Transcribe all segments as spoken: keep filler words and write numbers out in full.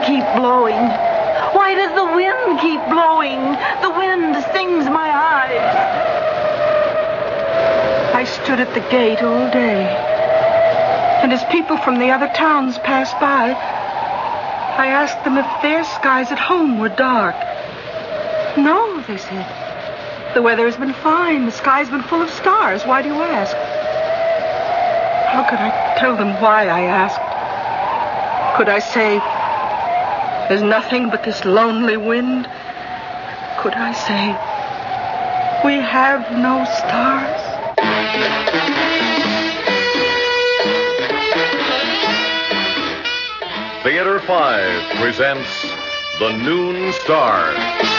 keep blowing? Why does the wind keep blowing? The wind stings my eyes. I stood at the gate all day. And as people from the other towns passed by, I asked them if their skies at home were dark. No, they said. The weather has been fine. The sky's been full of stars. Why do you ask? How could I tell them why I asked? Could I say, there's nothing but this lonely wind? Could I say, we have no stars? Theater five presents The Noon Star.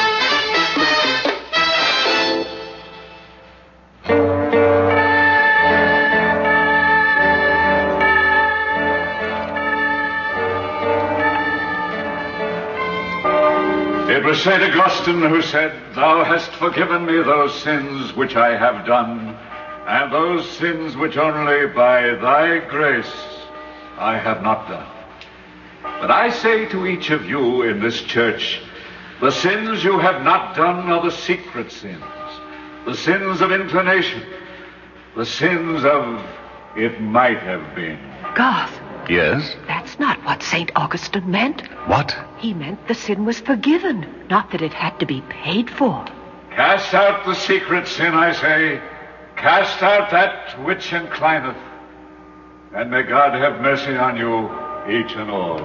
It was Saint Augustine who said, "Thou hast forgiven me those sins which I have done, and those sins which only by thy grace I have not done." But I say to each of you in this church, the sins you have not done are the secret sins, the sins of inclination, the sins of it might have been. Garth. Yes? That's not what Saint Augustine meant. What? He meant the sin was forgiven, not that it had to be paid for. Cast out the secret sin, I say. Cast out that which inclineth. And may God have mercy on you, each and all.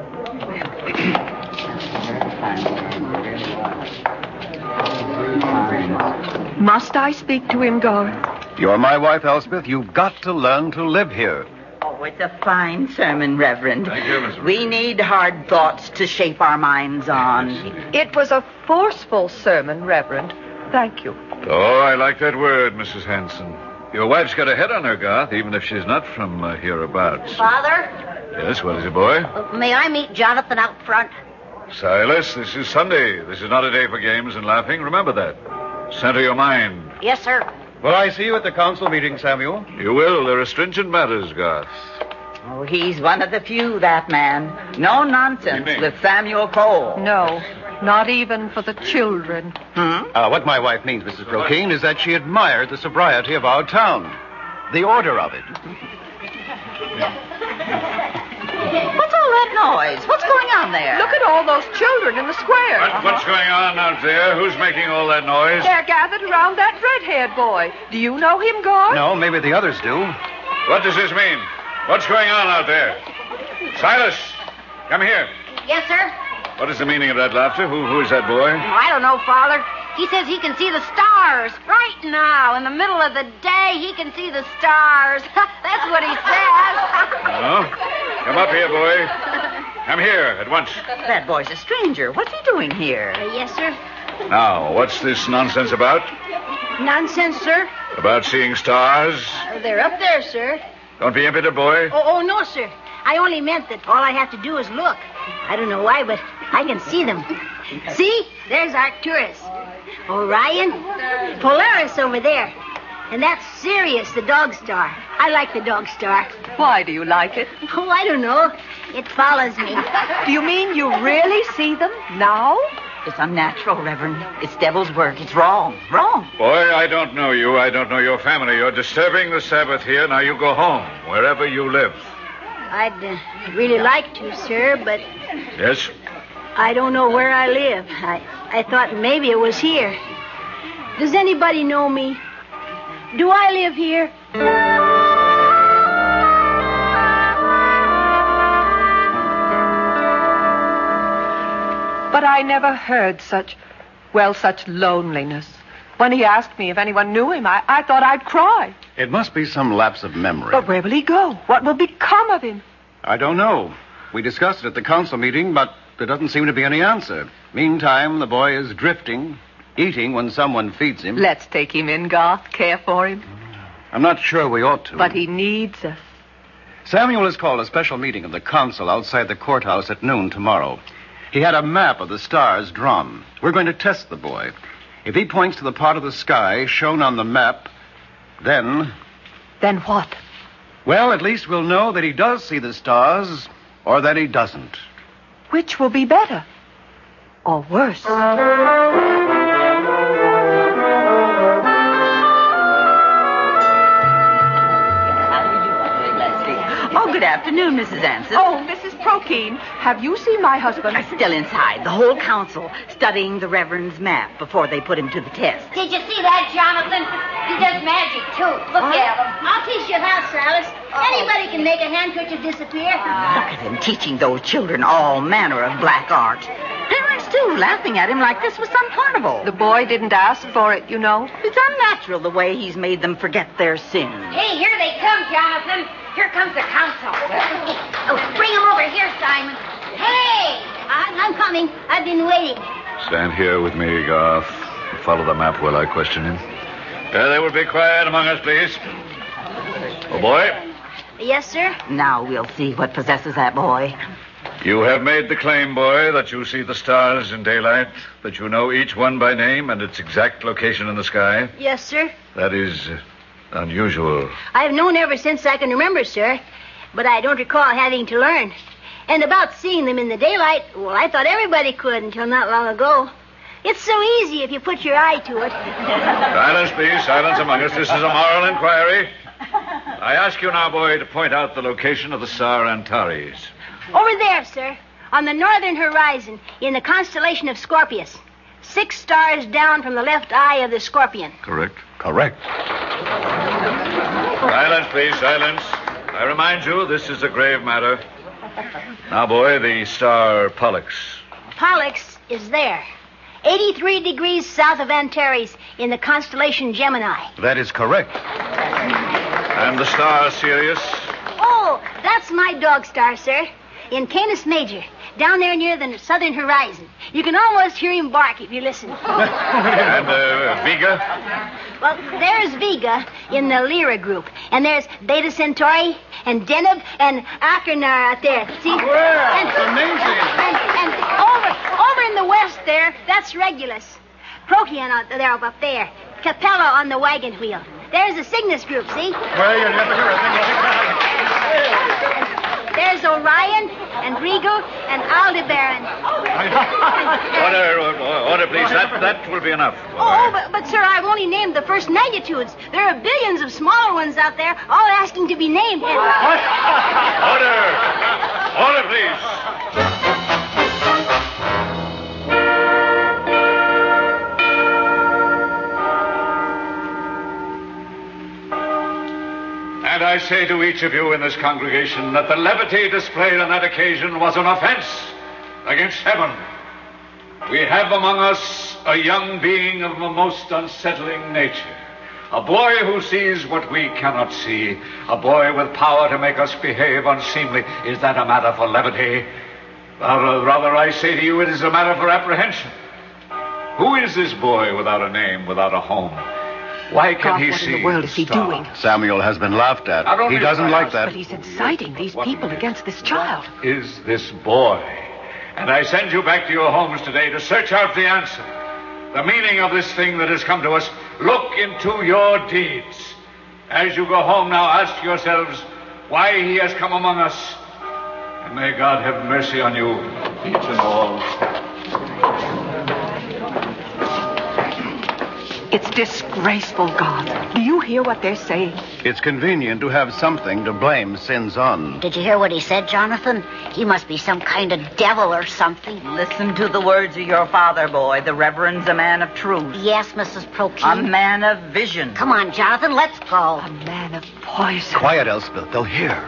Must I speak to him, Garth? You're my wife, Elspeth. You've got to learn to live here. Oh, it's a fine sermon, Reverend. Thank you, Miss We need hard thoughts to shape our minds on. It was a forceful sermon, Reverend. Thank you. Oh, I like that word, Missus Hanson. Your wife's got a head on her, Garth, even if she's not from uh, hereabouts. Father? Yes, what is it, boy? Uh, may I meet Jonathan out front? Silas, this is Sunday. This is not a day for games and laughing. Remember that. Center your mind. Yes, sir. Will I see you at the council meeting, Samuel? You will. There are stringent matters, Garth. Oh, he's one of the few, that man. No nonsense Evening. with Samuel Cole. No, not even for the children. Hmm? Uh, what my wife means, Missus Brokeen, is that she admired the sobriety of our town. The order of it. What's all that noise? What's going on there? Look at all those children in the square. What, what's going on out there? Who's making all that noise? They're gathered around that red-haired boy. Do you know him, Garth? No, maybe the others do. What does this mean? What's going on out there? Silas, come here. Yes, sir. What is the meaning of that laughter? Who, who is that boy? I don't know, Father. He says he can see the stars right now. In the middle of the day, he can see the stars. That's what he says. Oh? Come up here, boy. Come here at once. That boy's a stranger. What's he doing here? Uh, yes, sir. Now, what's this nonsense about? Nonsense, sir. About seeing stars? Uh, they're up there, sir. Don't be impudent, boy. Oh, oh, no, sir. I only meant that all I have to do is look. I don't know why, but I can see them. See? There's Arcturus. Orion. Polaris over there. And that's Sirius, the dog star. I like the dog star. Why do you like it? Oh, I don't know. It follows me. Do you mean you really see them now? It's unnatural, Reverend. It's devil's work. It's wrong. Wrong. Boy, I don't know you. I don't know your family. You're disturbing the Sabbath here. Now you go home, wherever you live. I'd uh, really like to, sir, but Yes? I don't know where I live. I, I thought maybe it was here. Does anybody know me? Do I live here? But I never heard such, well, such loneliness. When he asked me if anyone knew him, I, I thought I'd cry. It must be some lapse of memory. But where will he go? What will become of him? I don't know. We discussed it at the council meeting, but there doesn't seem to be any answer. Meantime, the boy is drifting, eating when someone feeds him. Let's take him in, Garth. Care for him. I'm not sure we ought to. But he needs us. Samuel has called a special meeting of the council outside the courthouse at noon tomorrow. He had a map of the stars drawn. We're going to test the boy. If he points to the part of the sky shown on the map, then... Then what? Well, at least we'll know that he does see the stars or that he doesn't. which will be better or worse? Oh, good afternoon, Missus Anson. Oh, Missus Prokeen, have you seen my husband? Still inside. The whole council studying the Reverend's map before they put him to the test. Did you see that, Jonathan? He does magic, too. Look at him. I'll teach you how, Silas. Anybody can make a handkerchief disappear. Look at him teaching those children all manner of black art. Parents, too, laughing at him like this was some carnival. The boy didn't ask for it, you know. It's unnatural the way he's made them forget their sins. Hey, here they come, Jonathan. Here comes the council. Oh, bring them over here, Simon. Hey, I- I'm coming. I've been waiting. Stand here with me, Garth. Follow the map while I question him. Uh, they will be quiet among us, please. Oh, boy. Yes, sir? Now we'll see what possesses that boy. You have made the claim, boy, that you see the stars in daylight, that you know each one by name and its exact location in the sky. Yes, sir. That is uh, unusual. I've known ever since I can remember, sir. But I don't recall having to learn. And about seeing them in the daylight, well, I thought everybody could until not long ago. It's so easy if you put your eye to it. Silence, please. Silence among us. This is a moral inquiry. I ask you now, boy, to point out the location of the star Antares. Over there, sir. On the northern horizon, in the constellation of Scorpius. Six stars down from the left eye of the scorpion. Correct? Correct. Silence, please. Silence. I remind you, this is a grave matter. Now, boy, the star Pollux. Pollux is there. eighty-three degrees south of Antares in the constellation Gemini. That is correct. And the star Sirius. Oh, that's my dog star, sir. In Canis Major, down there near the southern horizon. You can almost hear him bark if you listen. And uh, Vega. Well, there's Vega in the Lyra group. And there's Beta Centauri and Deneb and Achernar out there. See? Wow, and, it's amazing. And, and over, over in the west there, that's Regulus. Procyon out there up there. Capella on the wagon wheel. There's the Cygnus group, see? Well, you never hear a thing like that. There's Orion and Regal and Aldebaran. Order, order, order, please. That, that will be enough. Oh, but, but, sir, I've only named the first magnitudes. There are billions of smaller ones out there, all asking to be named. And... Order! Order, please. And I say to each of you in this congregation that the levity displayed on that occasion was an offense against heaven. We have among us a young being of a most unsettling nature. A boy who sees what we cannot see. A boy with power to make us behave unseemly. Is that a matter for levity? Rather, rather, I say to you, it is a matter for apprehension. Who is this boy without a name, without a home? Why can God, he what see in the world is he stars? doing? Samuel has been laughed at. Not only He doesn't is like that- that. But he's inciting these people against this child. What is this boy? And I send you back to your homes today to search out the answer. The meaning of this thing that has come to us. Look into your deeds. As you go home now, ask yourselves why he has come among us. And may God have mercy on you, each and all. It's disgraceful, God. Do you hear what they're saying? It's convenient to have something to blame sins on. Did you hear what he said, Jonathan? He must be some kind of devil or something. Listen to the words of your father, boy. The Reverend's a man of truth. Yes, Missus A Prokeen. man of vision. Come on, Jonathan, let's go. A man of poison. Quiet, Elspeth. They'll hear.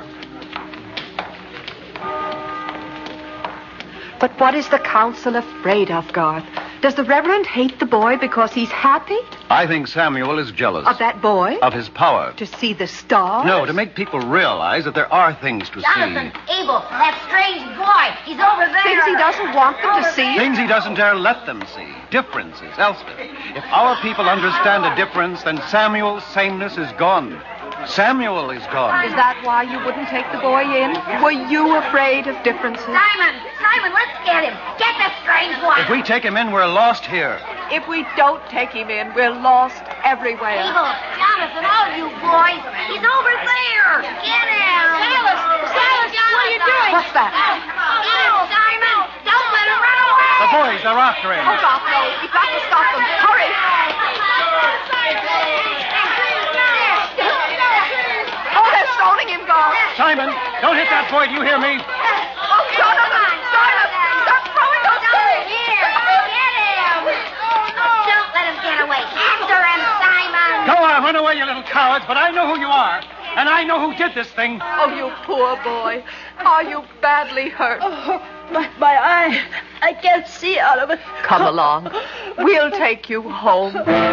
But what is the council afraid of, Garth? Does the Reverend hate the boy because he's happy? I think Samuel is jealous. Of that boy? Of his power. To see the stars? No, to make people realize that there are things to Jonathan, see. Abel, that strange boy. He's over there. Things he doesn't want them to see? Things he doesn't dare let them see. Differences, Elspeth. If our people understand a difference, then Samuel's sameness is gone. Samuel is gone. Is that why you wouldn't take the boy in? Were you afraid of differences? Simon, Simon, let's get him. Get the strange one. If we take him in, we're lost here. If we don't take him in, we're lost everywhere. Abel, Jonathan, all you boys. He's over there. Get him. Silas, Silas, what are you doing? What's that? Get him, Simon. The boys are after him. Oh, God, no. We've got to stop them. Hurry. Oh, they're stoning him, Garth. Simon, don't hit that boy. Do you hear me? Oh, Jonathan, Simon, stop throwing those things. Here, get him. Don't let him get away. After him, Simon. Go on, run away, you little cowards, but I know who you are. And I know who did this thing. Oh, you poor boy. Are you badly hurt? Oh, my, my eye. I can't see out of it. Come along. We'll take you home.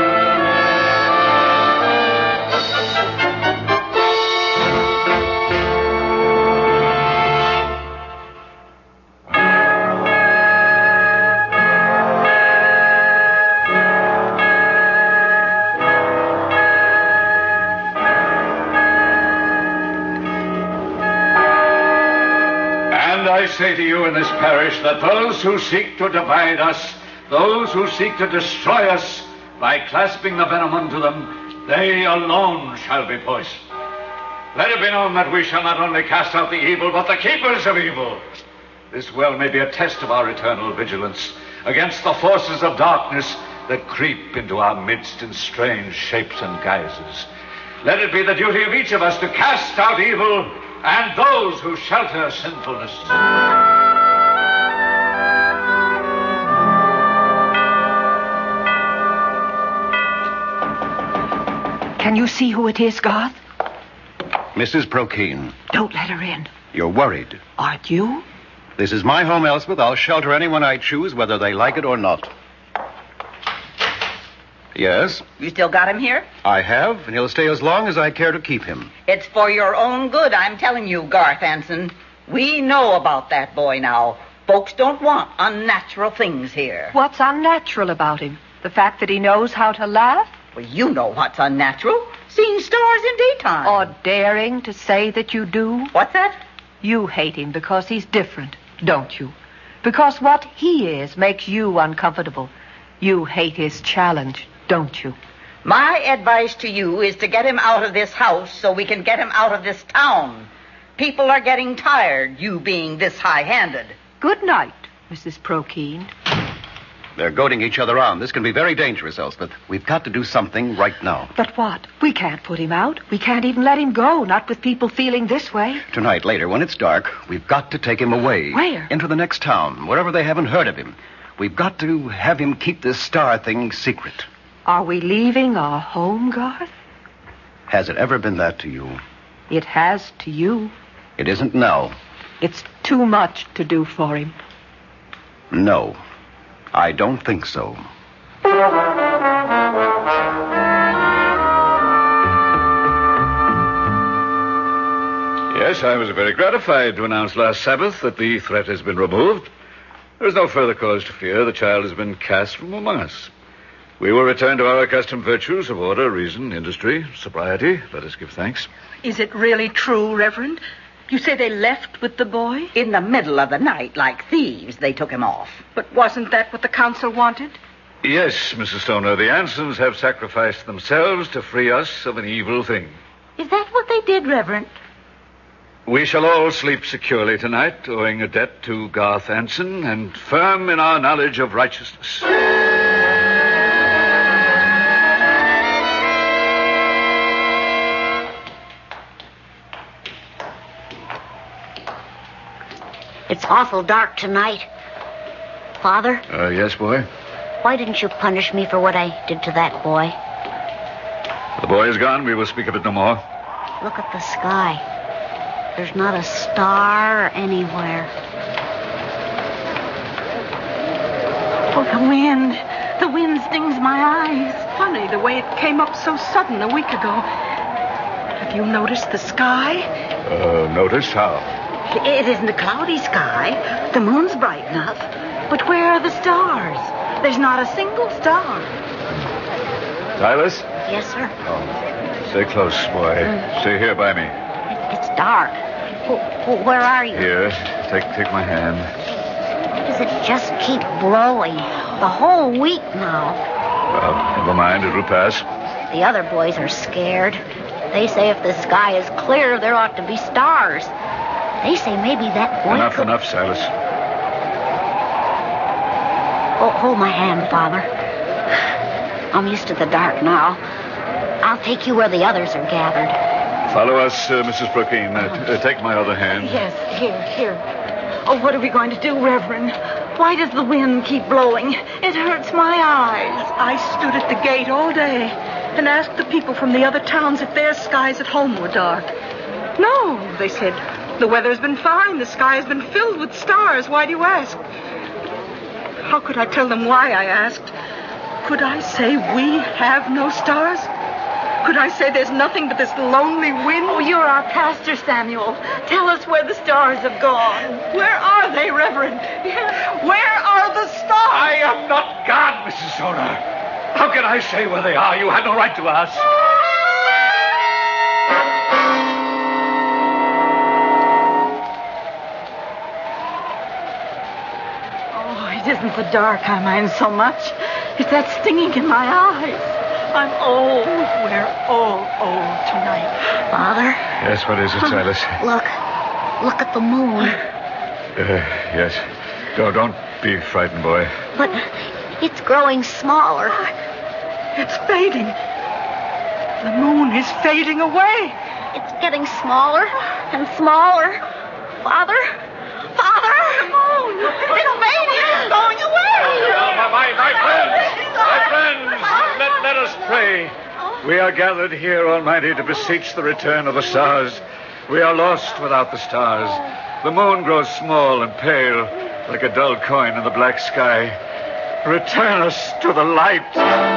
I say to you in this parish that those who seek to divide us, those who seek to destroy us by clasping the venom unto them, they alone shall be poisoned. Let it be known that we shall not only cast out the evil, but the keepers of evil. This well may be a test of our eternal vigilance against the forces of darkness that creep into our midst in strange shapes and guises. Let it be the duty of each of us to cast out evil and those who shelter sinfulness. Can you see who it is, Garth? Missus Prokeen. Don't let her in. You're worried. Aren't you? This is my home, Elspeth. I'll shelter anyone I choose, whether they like it or not. Yes, You still got him here? I have, and he'll stay as long as I care to keep him. It's for your own good, I'm telling you, Garth Anson. We know about that boy now. Folks don't want unnatural things here. What's unnatural about him? The fact that he knows how to laugh? Well, you know what's unnatural. Seeing stars in daytime. Or daring to say that you do? What's that? You hate him because he's different, don't you? Because what he is makes you uncomfortable. You hate his challenge, don't you? My advice to you is to get him out of this house so we can get him out of this town. People are getting tired, you being this high-handed. Good night, Missus Prokeen. They're goading each other on. This can be very dangerous, Elspeth. We've got to do something right now. But what? We can't put him out. We can't even let him go, not with people feeling this way. Tonight, later, when it's dark, we've got to take him away. Where? Into the next town, wherever they haven't heard of him. We've got to have him keep this star thing secret. Are we leaving our home, Garth? Has it ever been that to you? It has to you. It isn't now. It's too much to do for him. No, I don't think so. Yes, I was very gratified to announce last Sabbath that the threat has been removed. There is no further cause to fear the child has been cast from among us. We will return to our accustomed virtues of order, reason, industry, sobriety. Let us give thanks. Is it really true, Reverend? You say they left with the boy? In the middle of the night, like thieves, they took him off. But wasn't that what the council wanted? Yes, Missus Stoner, the Ansons have sacrificed themselves to free us of an evil thing. Is that what they did, Reverend? We shall all sleep securely tonight, owing a debt to Garth Anson and firm in our knowledge of righteousness. It's awful dark tonight. Father, Uh, yes, boy? why didn't you punish me for what I did to that boy? The boy is gone. We will speak of it no more. Look at the sky. There's not a star anywhere. Oh, the wind. The wind stings my eyes. Funny, the way it came up so sudden a week ago. Have you noticed the sky? Uh, notice how? It isn't a cloudy sky. The moon's bright enough. But where are the stars? There's not a single star. Silas? Yes, sir. Oh, stay close, boy. Stay here by me. It, it's dark. Wh- wh- where are you? Here. Take take my hand. Why does it just keep blowing? The whole week now. Well, never mind. It will pass. The other boys are scared. They say if the sky is clear, there ought to be stars. They say maybe that boy Enough, could... enough, Silas. Oh, hold my hand, Father. I'm used to the dark now. I'll take you where the others are gathered. Follow us, uh, Missus Brookine. Uh, t- uh, take my other hand. Yes, here, here. Oh, what are we going to do, Reverend? Why does the wind keep blowing? It hurts my eyes. I stood at the gate all day and asked the people from the other towns if their skies at home were dark. No, they said. The weather's been fine. The sky has been filled with stars. Why do you ask? How could I tell them why I asked? Could I say we have no stars? Could I say there's nothing but this lonely wind? Oh, you're our pastor, Samuel. Tell us where the stars have gone. Where are they, Reverend? Where are the stars? I am not God, Missus Zona. How can I say where they are? You had no right to ask. Oh, it isn't the dark I mind so much. It's that stinging in my eyes. I'm old. We're all old tonight. Father? Yes, what is it, Silas? Look. Look at the moon. Uh, yes. No, don't be frightened, boy. But it's growing smaller. It's fading. The moon is fading away. It's getting smaller and smaller. Father? Father! The moon! It's fading! It's going away! my, my, my friends! My friends! Let, let us pray. We are gathered here, Almighty, to beseech the return of the stars. We are lost without the stars. The moon grows small and pale, like a dull coin in the black sky. Return us to the light.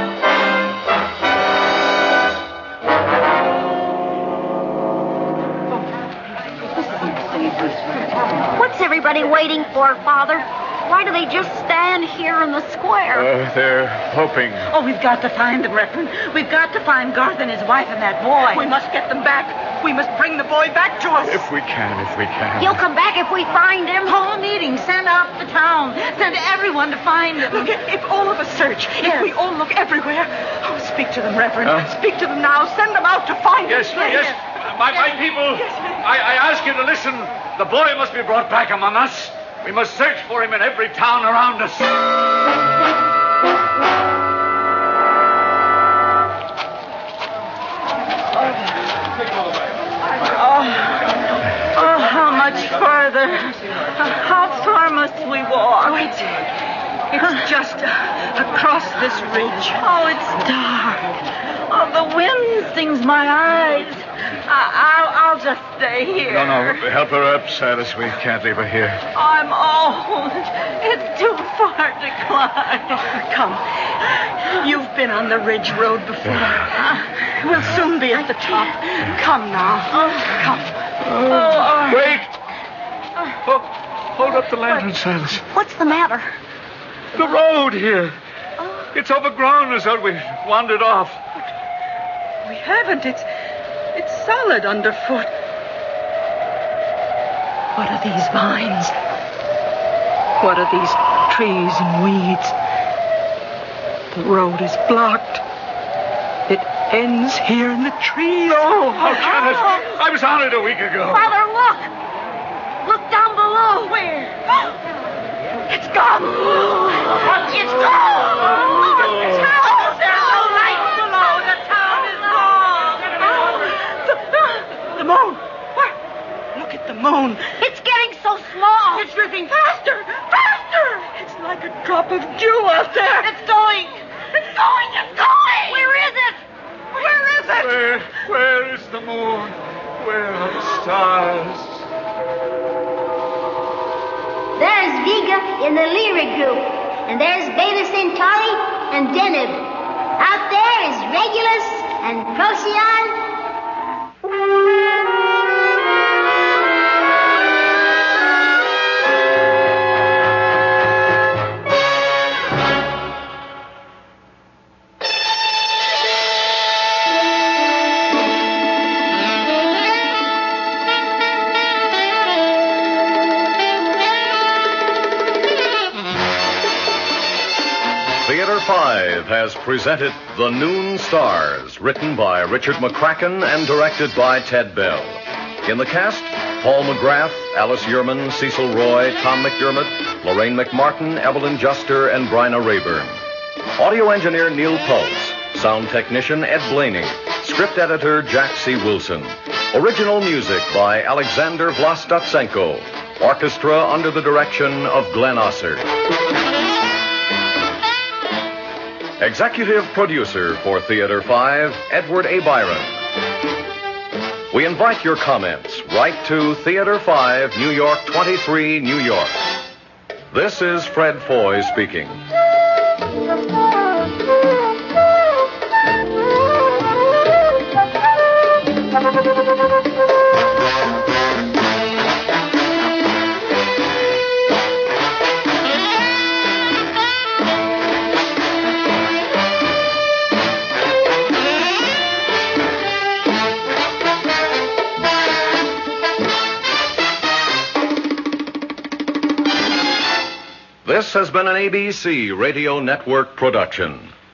What's everybody waiting for, Father? Why do they just stand here in the square? Uh, they're hoping. Oh, we've got to find them, Reverend. We've got to find Garth and his wife and that boy. We must get them back. We must bring the boy back to us. If we can, if we can. He'll come back if we find him. Whole meeting. Send out the town. Send everyone to find him. Look, if all of us search, Yes. if we all look everywhere, oh, speak to them, Reverend. Uh, speak to them now. Send them out to find Yes, us. yes. My, my people, I, I ask you to listen. The boy must be brought back among us. We must search for him in every town around us. Oh, how much further? How far must we walk? Wait. It's just uh, across this ridge. Oh, it's dark. Oh, the wind stings my eyes. I, I'll, I'll just stay here. No, no, help her up, Silas. We can't leave her here. I'm old. It's too far to climb. Come. You've been on the ridge road before. We'll soon be at the top. Come now. Come. Oh, Wait! Oh, hold up the lantern, Silas. What's the matter? The road here. It's overgrown as though we wandered off. We haven't. It's it's solid underfoot. What are these vines? What are these trees and weeds? The road is blocked. It ends here in the tree. Oh, How can it? I was on it a week ago. Father, look! Look down below. where? it's gone. It's gone! The town! There's no light below. The town is gone. The moon. What? Look at the moon. It's getting so small. It's drifting faster, faster. It's like a drop of dew out there. It's going. It's going, it's going. Where is it? Where is it? Where, where is the moon? Where are the stars? There's Vega in the Lyra group, and there's Beta Centauri and Deneb. Out there is Regulus and Procyon. Theater five has presented The Noon Stars, written by Richard McCracken and directed by Ted Bell. In the cast, Paul McGrath, Alice Yearman, Cecil Roy, Tom McDermott, Lorraine McMartin, Evelyn Juster, and Bryna Rayburn. Audio engineer Neil Pulse. Sound technician Ed Blaney. Script editor Jack C. Wilson. Original music by Alexander Vlastotsenko. Orchestra under the direction of Glenn Osser. Executive producer for Theater five, Edward A. Byron. We invite your comments. Write to Theater five, New York twenty-three, New York. This is Fred Foy speaking. This has been an A B C Radio Network production.